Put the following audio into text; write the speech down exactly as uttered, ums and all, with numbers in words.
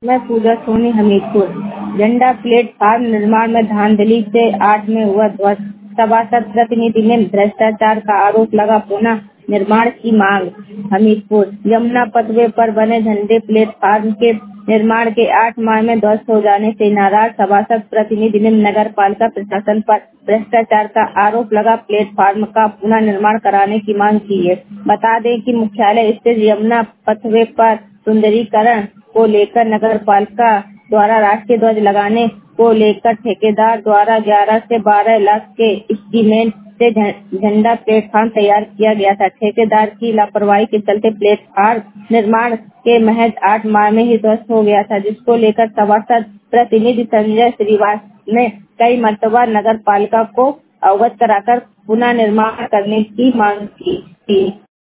मैं पूजा सोनी हमीरपुर। झंडा प्लेटफार्म निर्माण में धांधली से आठ में हुआ ध्वस्त। सभासद प्रतिनिधि ने भ्रष्टाचार का आरोप लगा, पुनः निर्माण की मांग। हमीरपुर। यमुना पथवे पर बने झंडे प्लेटफार्म के निर्माण के आठ माह में ध्वस्त हो जाने से नाराज सभासद प्रतिनिधि ने नगर पालिका प्रशासन पर भ्रष्टाचार का आरोप लगा प्लेटफार्म का पुनः निर्माण कराने की मांग की है। बता दें कि मुख्यालय स्थित यमुना पथवे पर सुंदरीकरण को लेकर नगर पालिका द्वारा राष्ट्रीय ध्वज लगाने को लेकर ठेकेदार द्वारा ग्यारह से बारह लाख के एस्टीमेट से झंडा प्लेटफार्म तैयार किया गया था। ठेकेदार की लापरवाही के चलते प्लेटफार्म निर्माण के महज आठ माह में ही ध्वस्त हो गया था, जिसको लेकर सभासद प्रतिनिधि संजय श्रीवास्तव ने कई मरतबा नगर पालिका को अवगत कराकर पुनः निर्माण करने की मांग की थी।